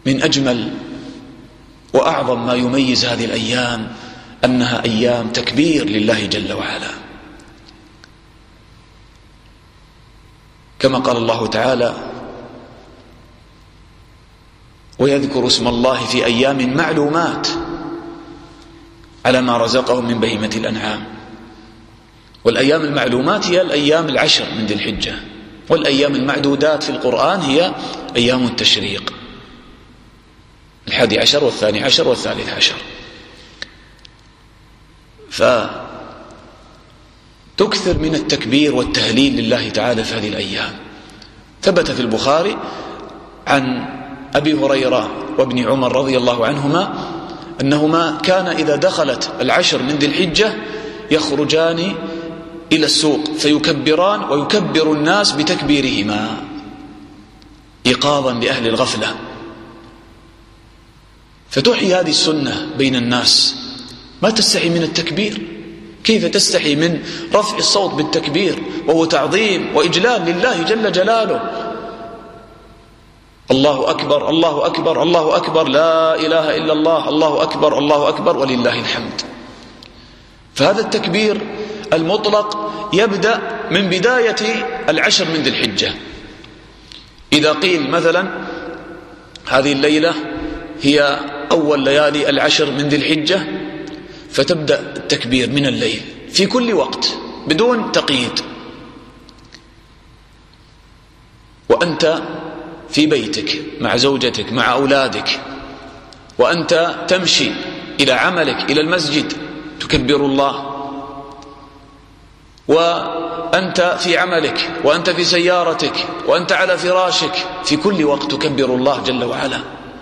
من أجمل وأعظم ما يميز هذه الأيام أنها أيام تكبير لله جل وعلا، كما قال الله تعالى: ويذكر اسم الله في أيام معلومات على ما رزقهم من بهيمة الأنعام. والأيام المعلومات هي الأيام العشر من ذي الحجة، والأيام المعدودات في القرآن هي أيام التشريق، 11 و12 و13. فتكثر من التكبير والتهليل لله تعالى في هذه الأيام. ثبت في البخاري عن أبي هريرة وابن عمر رضي الله عنهما أنهما كان إذا دخلت العشر من ذي الحجة يخرجان إلى السوق فيكبران ويكبر الناس بتكبيرهما إيقاظا لأهل الغفلة. فتحيي هذه السنة بين الناس، ما تستحي من التكبير. كيف تستحي من رفع الصوت بالتكبير وهو تعظيم وإجلال لله جل جلاله؟ الله أكبر الله أكبر الله أكبر، لا إله إلا الله، الله أكبر الله أكبر ولله الحمد. فهذا التكبير المطلق يبدأ من بداية العشر من ذي الحجة. إذا قيل مثلا هذه الليلة هي أول ليالي العشر من ذي الحجة، فتبدأ التكبير من الليل في كل وقت بدون تقييد. وأنت في بيتك مع زوجتك مع أولادك، وأنت تمشي إلى عملك إلى المسجد تكبر الله، وأنت في عملك وأنت في سيارتك وأنت على فراشك، في كل وقت تكبر الله جل وعلا.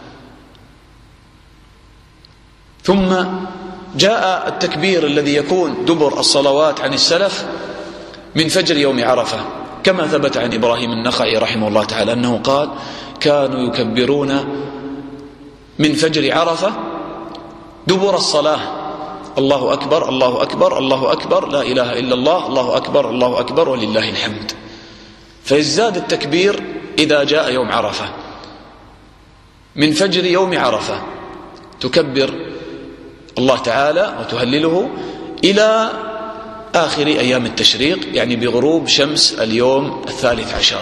ثم جاء التكبير الذي يكون دبر الصلوات عن السلف من فجر يوم عرفة، كما ثبت عن إبراهيم النخعي رحمه الله تعالى أنه قال: كانوا يكبرون من فجر عرفة دبر الصلاة، الله أكبر الله أكبر الله أكبر، لا إله إلا الله، الله أكبر الله أكبر ولله الحمد. فيزداد التكبير إذا جاء يوم عرفة. من فجر يوم عرفة تكبر الله تعالى وتهلله إلى آخر أيام التشريق، يعني بغروب شمس اليوم 13.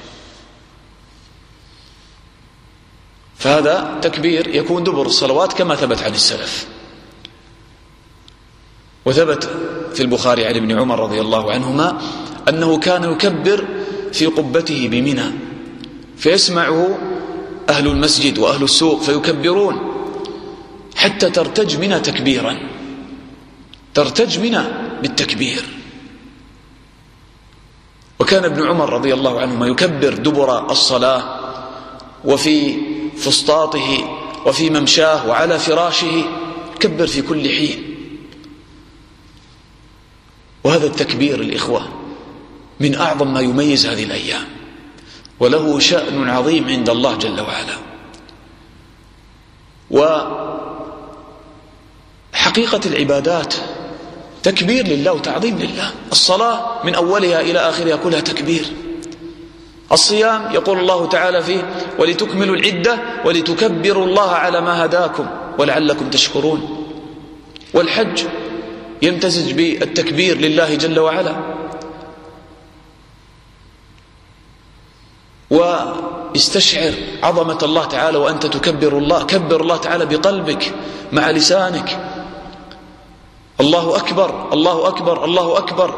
فهذا تكبير يكون دبر الصلوات كما ثبت عن السلف. وثبت في البخاري عن ابن عمر رضي الله عنهما أنه كان يكبر في قبته بمنى، فيسمعه أهل المسجد وأهل السوق فيكبرون حتى ترتج منى تكبيرا، ترتج منى بالتكبير. وكان ابن عمر رضي الله عنهما يكبر دبر الصلاة وفي فسطاطه وفي ممشاه وعلى فراشه، يكبر في كل حين. وهذا التكبير الإخوة من أعظم ما يميز هذه الأيام، وله شأن عظيم عند الله جل وعلا. وحقيقة العبادات تكبير لله وتعظيم لله. الصلاة من أولها إلى آخرها كلها تكبير. الصيام يقول الله تعالى فيه: ولتكملوا العدة ولتكبروا الله على ما هداكم ولعلكم تشكرون. والحج يمتزج بالتكبير لله جل وعلا. واستشعر عظمة الله تعالى وأنت تكبر الله. كبر الله تعالى بقلبك مع لسانك. الله أكبر الله أكبر الله أكبر،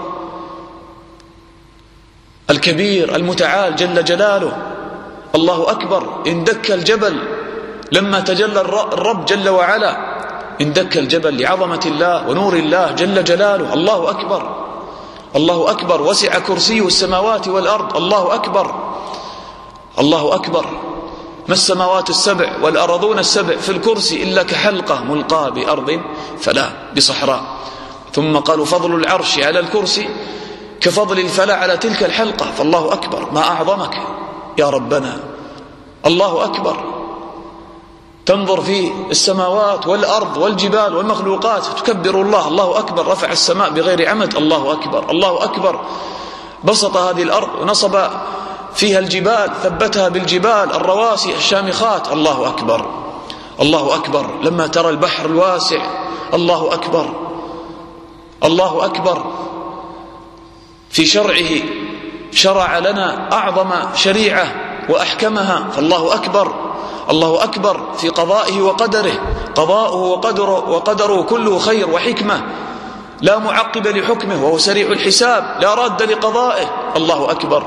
الكبير المتعال جل جلاله. الله أكبر. إن دك الجبل لما تجلى الرب جل وعلا، إن دك الجبل لعظمة الله ونور الله جل جلاله. الله أكبر الله أكبر. وسع كرسيه السماوات والأرض. الله أكبر الله أكبر. ما السماوات السبع والأرضون السبع في الكرسي إلا كحلقة ملقاة بأرض فلا بصحراء. ثم قالوا فضل العرش على الكرسي كفضل الفلا على تلك الحلقة. فالله أكبر. ما أعظمك يا ربنا. الله أكبر. تنظر في السماوات والأرض والجبال والمخلوقات تكبر الله. الله أكبر. رفع السماء بغير عمد. الله أكبر الله أكبر. بسط هذه الأرض ونصب فيها الجبال ثبتها بالجبال الرواسي الشامخات. الله أكبر، الله أكبر. لما ترى البحر الواسع، الله أكبر، الله أكبر. في شرعه شرع لنا أعظم شريعة وأحكمها، فالله أكبر. الله أكبر في قضائه وقدره، قضاؤه وقدره كله خير وحكمة، لا معقب لحكمه، وهو سريع الحساب، لا راد لقضائه. الله أكبر،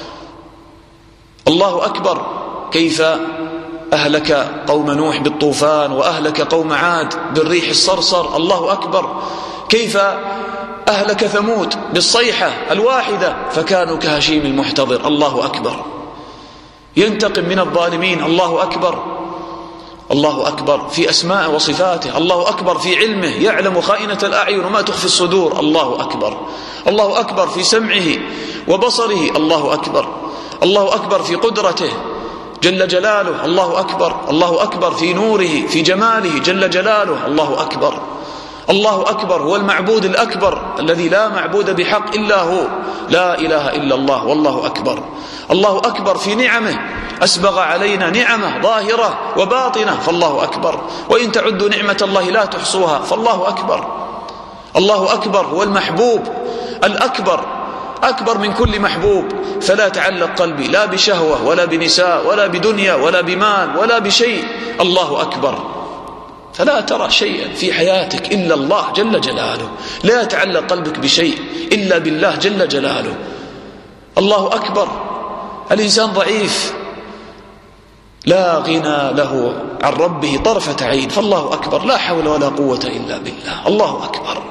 الله أكبر. كيف أهلك قوم نوح بالطوفان، وأهلك قوم عاد بالريح الصرصر. الله أكبر. كيف أهلك ثمود بالصيحة الواحدة فكانوا كهشيم المحتضر. الله أكبر. ينتقم من الظالمين. الله أكبر، الله أكبر في أسماء وصفاته. الله أكبر في علمه، يعلم خائنة الأعين وما تخفي الصدور. الله أكبر، الله أكبر في سمعه وبصره. الله أكبر، الله أكبر في قدرته جل جلاله. الله أكبر، الله أكبر في نوره في جماله جل جلاله. الله أكبر، الله أكبر. هو المعبود الأكبر الذي لا معبود بحق إلا هو، لا إله إلا الله. والله أكبر، الله أكبر في نعمه، أسبغ علينا نعمه ظاهرة وباطنة. فالله أكبر. وإن تعدوا نعمة الله لا تحصوها. فالله أكبر، الله أكبر. هو المحبوب الأكبر، أكبر من كل محبوب. فلا تعلق قلبي لا بشهوة ولا بنساء ولا بدنيا ولا بمال ولا بشيء. الله أكبر. فلا ترى شيئا في حياتك إلا الله جل جلاله، لا يتعلق قلبك بشيء إلا بالله جل جلاله. الله أكبر. الإنسان ضعيف لا غنى له عن ربه طرفة عين. فالله أكبر، لا حول ولا قوة إلا بالله. الله أكبر.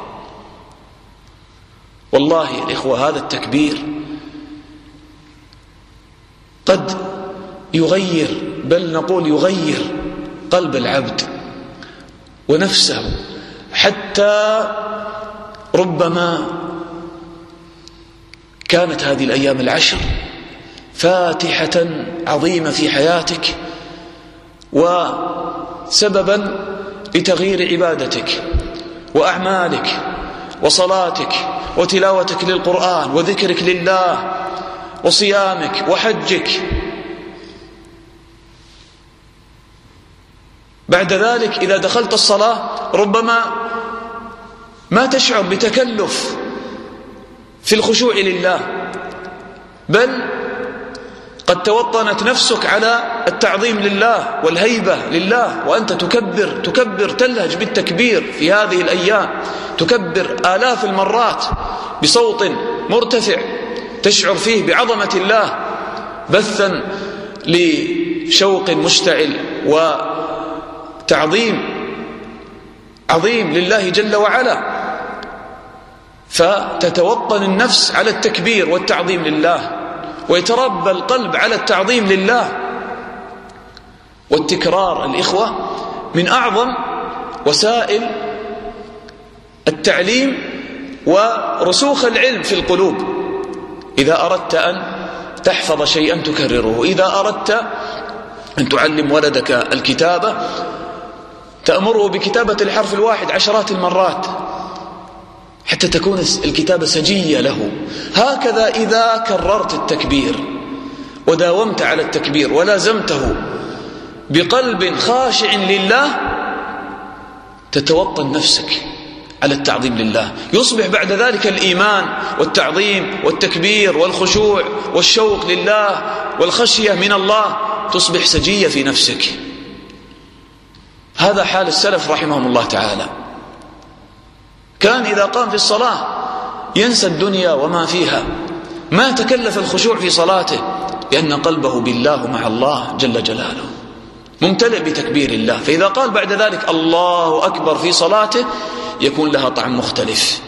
والله يا إخوة هذا التكبير قد يغير، بل نقول يغير قلب العبد ونفسه، حتى ربما كانت هذه الأيام العشر فاتحة عظيمة في حياتك وسببا لتغيير عبادتك وأعمالك وصلاتك وتلاوتك للقرآن وذكرك لله وصيامك وحجك. بعد ذلك إذا دخلت الصلاة ربما ما تشعر بتكلف في الخشوع لله، بل قد توطنت نفسك على التعظيم لله والهيبة لله، وأنت تكبر تلهج بالتكبير في هذه الأيام، تكبر آلاف المرات بصوت مرتفع تشعر فيه بعظمة الله، بثا لشوق مشتعل وتعظيم عظيم لله جل وعلا. فتتوطن النفس على التكبير والتعظيم لله، ويتربى القلب على التعظيم لله. والتكرار الإخوة من أعظم وسائل التعليم ورسوخ العلم في القلوب. إذا أردت أن تحفظ شيئا تكرره، إذا أردت أن تعلم ولدك الكتابة تأمره بكتابة الحرف الواحد عشرات المرات حتى تكون الكتابة سجية له. هكذا إذا كررت التكبير وداومت على التكبير ولازمته بقلب خاشع لله تتوطن نفسك على التعظيم لله، يصبح بعد ذلك الإيمان والتعظيم والتكبير والخشوع والشوق لله والخشية من الله تصبح سجية في نفسك. هذا حال السلف رحمهم الله تعالى، كان إذا قام في الصلاة ينسى الدنيا وما فيها، ما تكلف الخشوع في صلاته لأن قلبه بالله مع الله جل جلاله ممتلئ بتكبير الله. فإذا قال بعد ذلك الله أكبر في صلاته يكون لها طعم مختلف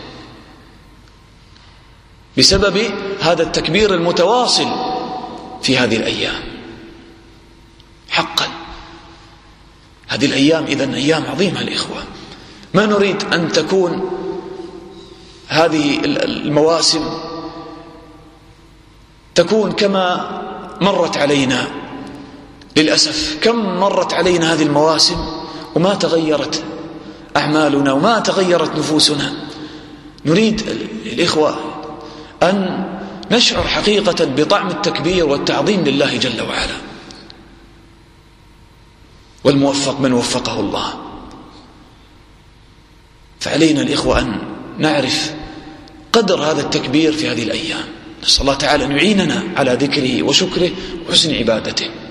بسبب هذا التكبير المتواصل في هذه الأيام. حقا هذه الأيام إذن أيام عظيمة الإخوة، ما نريد أن تكون هذه المواسم تكون كما مرت علينا. للأسف كم مرت علينا هذه المواسم وما تغيرت أعمالنا وما تغيرت نفوسنا. نريد الإخوة أن نشعر حقيقة بطعم التكبير والتعظيم لله جل وعلا. والموفق من وفقه الله. فعلينا الإخوة أن نعرف قدر هذا التكبير في هذه الأيام. نسأل الله تعالى أن يعيننا على ذكره وشكره وحسن عبادته.